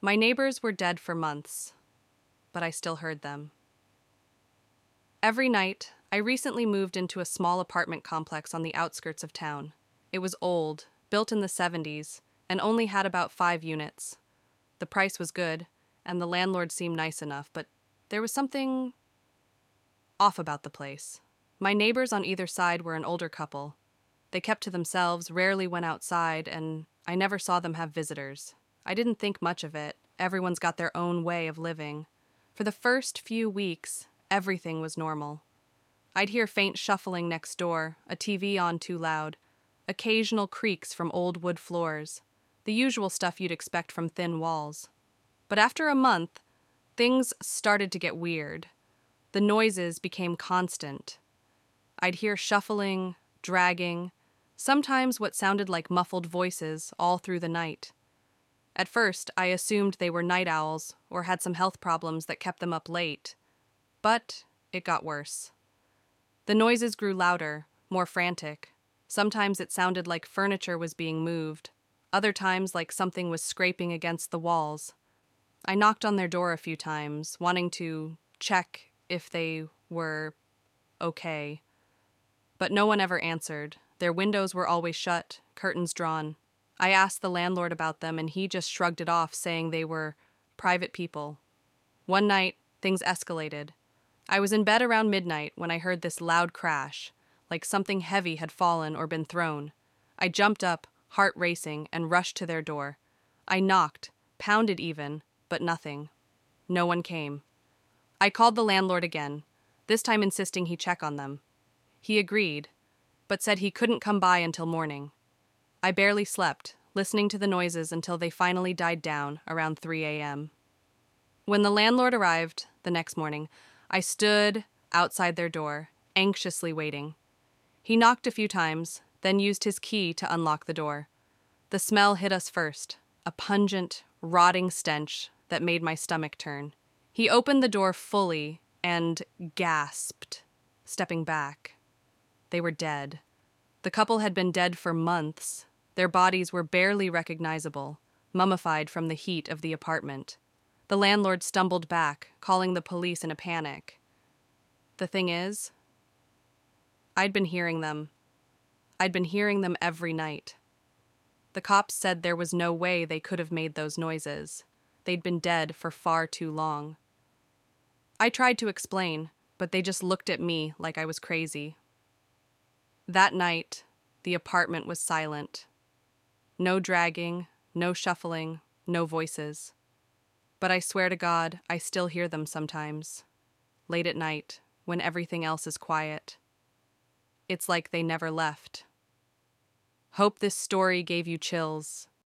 My neighbors were dead for months, but I still heard them. Every night, I recently moved into a small apartment complex on the outskirts of town. It was old, built in the 70s, and only had about 5 units. The price was good, and the landlord seemed nice enough, but there was something off about the place. My neighbors on either side were an older couple. They kept to themselves, rarely went outside, and I never saw them have visitors. I didn't think much of it. Everyone's got their own way of living. For the first few weeks, everything was normal. I'd hear faint shuffling next door, a TV on too loud, occasional creaks from old wood floors, the usual stuff you'd expect from thin walls. But after a month, things started to get weird. The noises became constant. I'd hear shuffling, dragging, sometimes what sounded like muffled voices all through the night. At first, I assumed they were night owls or had some health problems that kept them up late. But it got worse. The noises grew louder, more frantic. Sometimes it sounded like furniture was being moved, other times like something was scraping against the walls. I knocked on their door a few times, wanting to check if they were okay. But no one ever answered. Their windows were always shut, curtains drawn. I asked the landlord about them, and he just shrugged it off, saying they were private people. One night, things escalated. I was in bed around midnight when I heard this loud crash, like something heavy had fallen or been thrown. I jumped up, heart racing, and rushed to their door. I knocked, pounded even, but nothing. No one came. I called the landlord again, this time insisting he check on them. He agreed, but said he couldn't come by until morning. I barely slept, listening to the noises until they finally died down around 3 a.m. When the landlord arrived the next morning, I stood outside their door, anxiously waiting. He knocked a few times, then used his key to unlock the door. The smell hit us first, a pungent, rotting stench that made my stomach turn. He opened the door fully and gasped, stepping back. They were dead. The couple had been dead for months. Their bodies were barely recognizable, mummified from the heat of the apartment. The landlord stumbled back, calling the police in a panic. The thing is, I'd been hearing them. I'd been hearing them every night. The cops said there was no way they could have made those noises. They'd been dead for far too long. I tried to explain, but they just looked at me like I was crazy. That night, the apartment was silent. No dragging, no shuffling, no voices. But I swear to God, I still hear them sometimes. Late at night, when everything else is quiet. It's like they never left. Hope this story gave you chills.